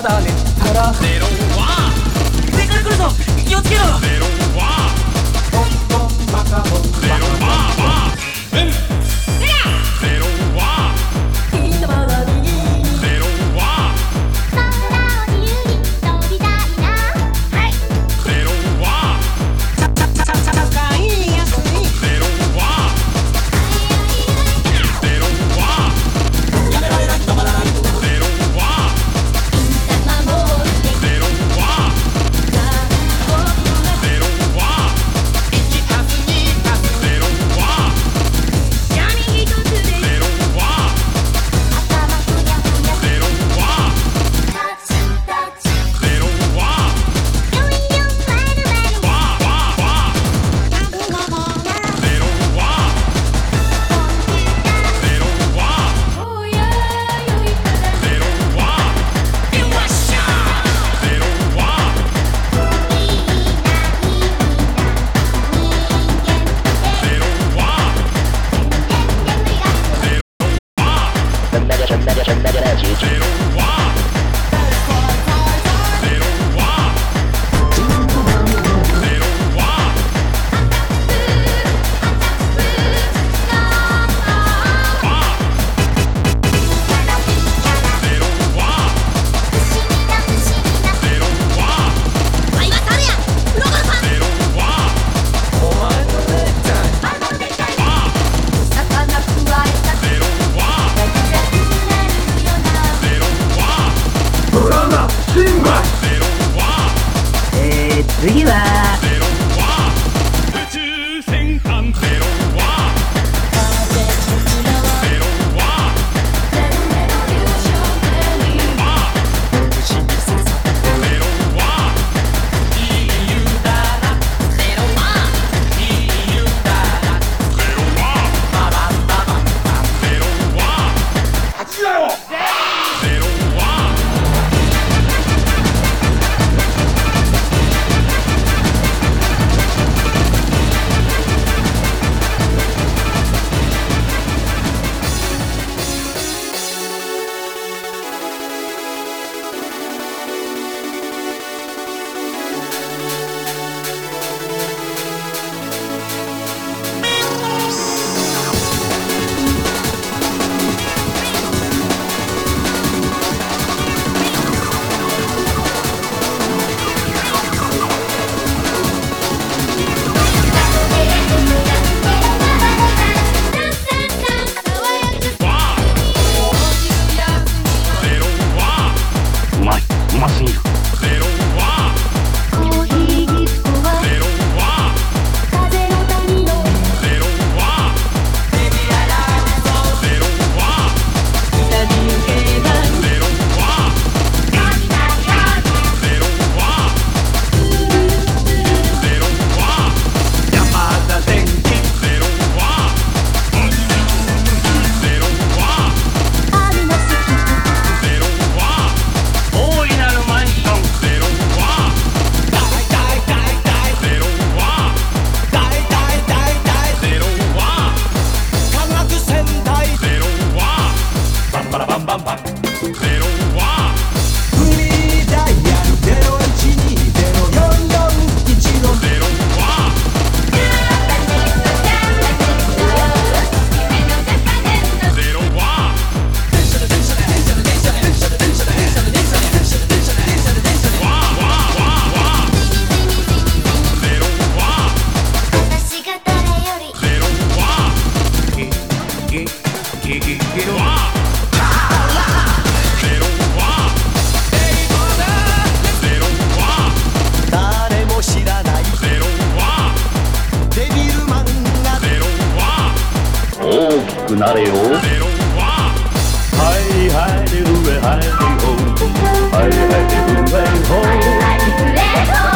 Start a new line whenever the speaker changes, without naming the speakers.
だねたらゼロは上から来るぞ気をつけろゼロはトントンバカボンゼロはゼロはみんなまだにゼロは空を自由に飛びたいなはいゼロは高い安いゼロはゼロはやめられない止まらないゼロはゼロはゼロは1たす2たすゼロは闇一つでゼロは頭ふやふやゼロはタッチタッチゼロは4400わわゼロはコンピューターゼロはおやよいからゼロはよっしゃゼロはいいないいな人間ってゼロは全然無理がゼロはゼロはゼロはゼロは次はゼロは宇宙戦艦ゼロはゼロはゼロはいい湯だらゼロはいい湯だらゼロはババンババンバンゼロは8だよゼロは
なれよ。はいはいで上はいでほはいはいで上ほ